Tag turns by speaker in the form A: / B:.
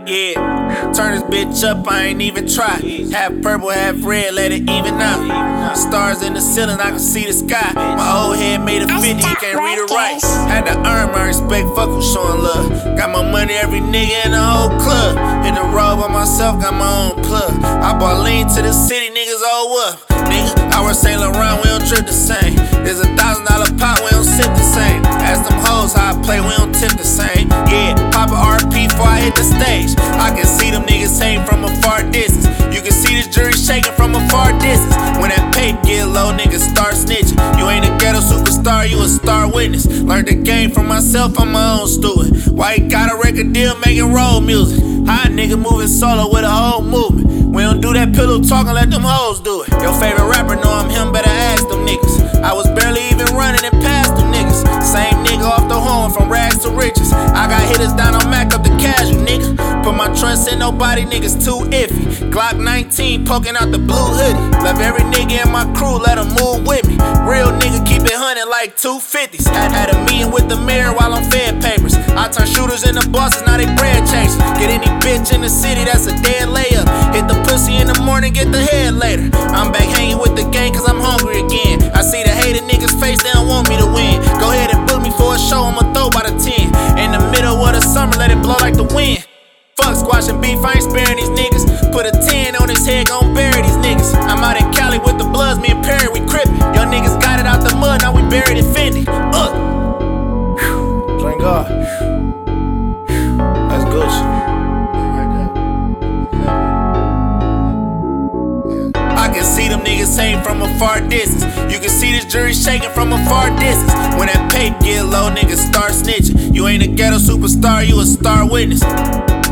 A: Yeah, turn this bitch up, I ain't even try. Half purple, half red, let it even out. Stars in the ceiling, I can see the sky. My old head made a 50, he can't read or write. Had to earn my respect, fuck who's showing love. Got my money, every nigga in the whole club. Hit the road by myself, got my own plug. I bought lean to the city, niggas all up. Nigga, I wear Saint Laurent, we don't trip the same. There's $1,000 pot, we don't sip the same. Ask them hoes how I play, we don't tip the same. Yeah, pop a RP before I hit the stage. I can see them niggas hating from a far distance. You can see this jury shaking from a far distance. When that paper get low, niggas start snitching. You ain't a ghetto superstar, you a star witness. Learned the game from myself, I'm my own steward. Why he got a record deal making road music? How a nigga moving solo with a whole movement? We don't do that pillow talking, let them hoes do it. Your favorite rapper know I'm him, better ask them niggas. I was barely even running and past them niggas. Same nigga off the horn from rags to riches. I got hitters down on Mac up the casual, nigga. Put my trust in nobody, niggas too iffy. Glock 19 poking out the blue hoodie. Left every nigga in my crew, let them move with me. Real nigga keep it 100 like 250s. Had a meeting with the mayor while I'm fed papers. I turn shooters into bosses, now they bread chasers. Get any bitch in the city, that's a dead layup. Hit the pussy in the morning, get the head later. I'm back hanging with the gang cause I'm hungry again. I see the hated niggas face, they don't want me to win. Go ahead and book me for a show, I'ma throw by the 10. In the middle of the summer, let it blow like the wind. Fuck squashing beef, I ain't sparing these niggas. Put a 10 on his head, gon' bury these niggas. I'm out in Cali with the Bloods, me and Perry, we crippin'. Young niggas got it out the mud, now we buried and fended. Drink up. That's Gucci. I can see them niggas hating from a far distance. You can see this jury shaking from a far distance. When that paper get low, niggas start snitching. You ain't a ghetto superstar, you a star witness.